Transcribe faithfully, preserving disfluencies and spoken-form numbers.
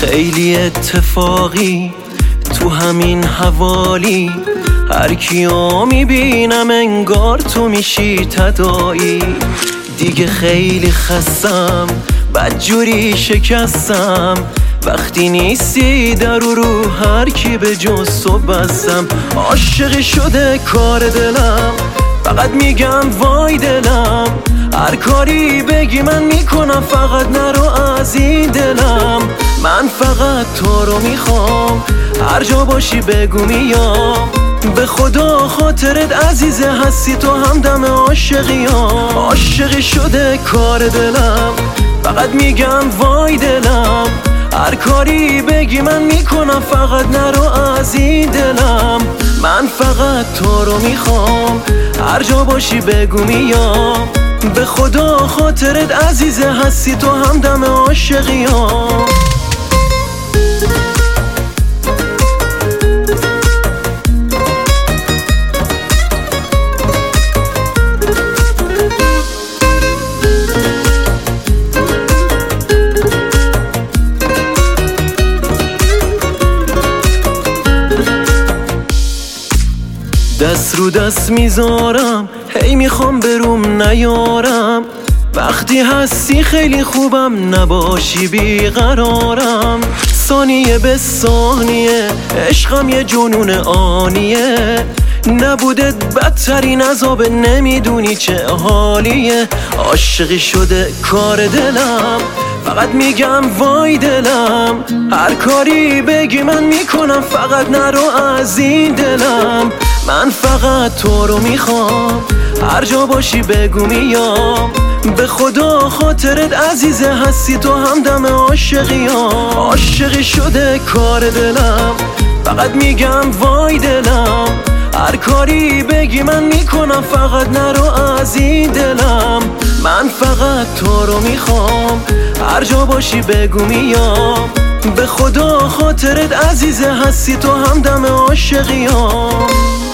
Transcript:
خیلی اتفاقی تو همین حوالی، هر کیو میبینم انگار تو میشی تداعی. دیگه خیلی خستم، بدجوری شکستم، وقتی نیستی در و رو هر کی به جز تو بستم. عاشقی شده کار دلم، فقط میگم وای دلم، هر کاری بگی من میکنم، فقط نرو از این دلم. من فقط تو رو میخوام، هر جا باشی بگو میام، به خدا خاطرت عزیزه، هستی تو همدم عاشقیام. عاشقی شده کار دلم، فقط میگم وای دلم، هر کاری بگی من میکنم، فقط نرو از این دلم. من فقط تو رو میخوام، هر جا باشی بگو میام، به خدا خاطرت عزیزه، هستی تو همدم عاشقیام. دست رو دست میذارم، هی میخوام بروم نیارم، وقتی هستی خیلی خوبم، نباشی بیقرارم. ثانیه به ثانیه عشقم یه جنون آنیه، نبودت بدترین عذاب، نمیدونی چه حالیه. عاشقی شده کار دلم، فقط میگم وای دلم، هر کاری بگی من میکنم، فقط نرو از این دلم. من فقط تو رو میخوام، هر جا باشی بگو میام، به خدا خاطرت عزیزه، هستی تو همدم عاشقیام. عاشقی شده کار دلم، فقط میگم وای دلم، هر کاری بگی من میکنم، فقط نرو از این دلم. من فقط تو رو میخوام، هر جا باشی بگو میام، به خدا خاطرت عزیزه، هستی تو همدم عاشقیام.